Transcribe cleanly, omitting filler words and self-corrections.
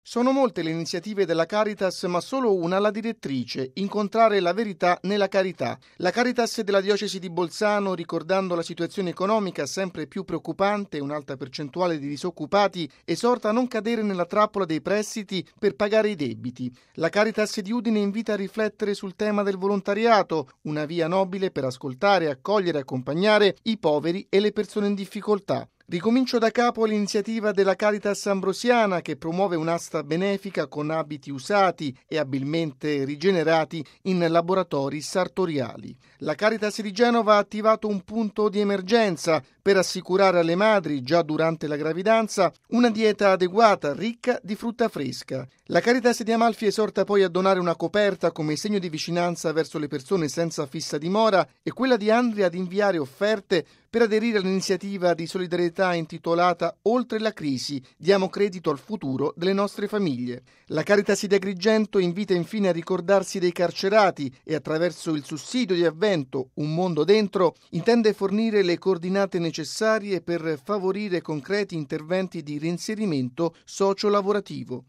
Sono molte le iniziative della Caritas, ma solo una la direttrice: incontrare la verità nella carità. La Caritas della diocesi di Bolzano, ricordando la situazione economica sempre più preoccupante e un'alta percentuale di disoccupati, esorta a non cadere nella trappola dei prestiti per pagare i debiti. La Caritas di Udine invita a riflettere sul tema del volontariato, una via nobile per ascoltare, accogliere e accompagnare i poveri e le persone in difficoltà. Ricomincio da capo l'iniziativa della Caritas Ambrosiana, che promuove un'asta benefica con abiti usati e abilmente rigenerati in laboratori sartoriali. La Caritas di Genova ha attivato un punto di emergenza per assicurare alle madri, già durante la gravidanza, una dieta adeguata, ricca di frutta fresca. La Caritas di Amalfi esorta poi a donare una coperta come segno di vicinanza verso le persone senza fissa dimora, e quella di Andria ad inviare offerte per aderire all'iniziativa di solidarietà intitolata Oltre la crisi, diamo credito al futuro delle nostre famiglie. La Caritas di Agrigento invita infine a ricordarsi dei carcerati e, attraverso il sussidio di avvento Un Mondo Dentro, intende fornire le coordinate necessarie per favorire concreti interventi di reinserimento socio-lavorativo.